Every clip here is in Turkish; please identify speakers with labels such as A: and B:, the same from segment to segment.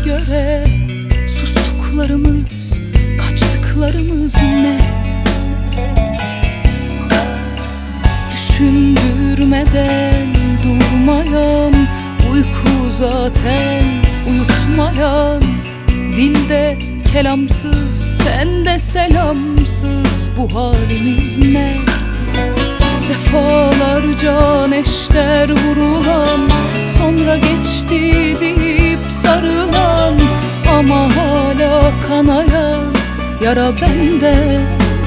A: göre sustuklarımız, kaçtıklarımız ne? Düşündürmeden durmayan, uyku zaten uyutmayan, dilde kelamsız, tende selamsız bu halimiz ne? Defalarca neşter vurulan, sonra geçti deyip sarılan, ama hala kanayan yara bende.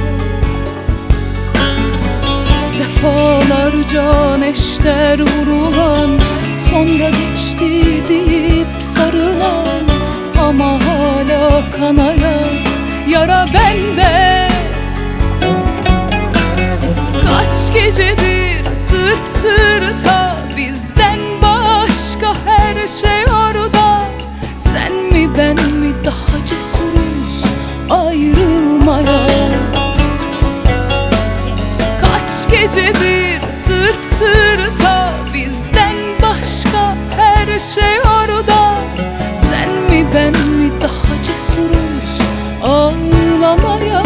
A: Defalarca neşter vurulan, sonra geçti deyip sarılan, ama hala kanayan yara bende. Kaç gecedir sırt sırta, bizden başka her şey orada. Sen mi ben mi daha cesuruz ayrılmaya? Kaç gecedir sırt sırta, bizden başka her şey orada. Sen mi ben mi daha cesuruz ağlamaya?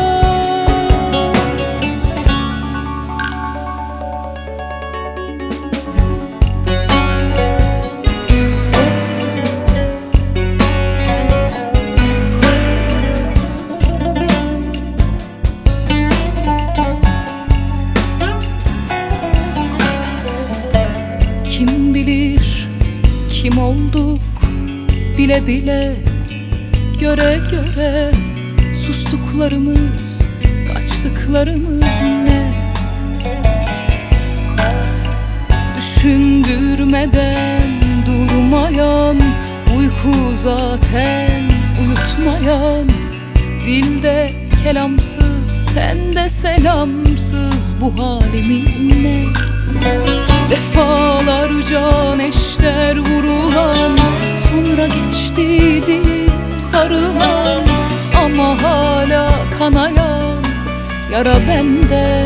A: Kim bilir kim olduk bile bile, göre göre sustuklarımız, kaçtıklarımız ne? Düşündürmeden durmayan, uyku zaten uyutmayan, dilde kelamsız, tende selamsız bu halimiz ne? Defalarca neşter vurulan, sonra geçti deyip sarılan, ama hala kanayan yara bende.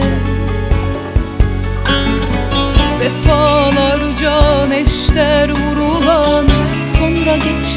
A: Defalarca neşter vurulan, sonra geçti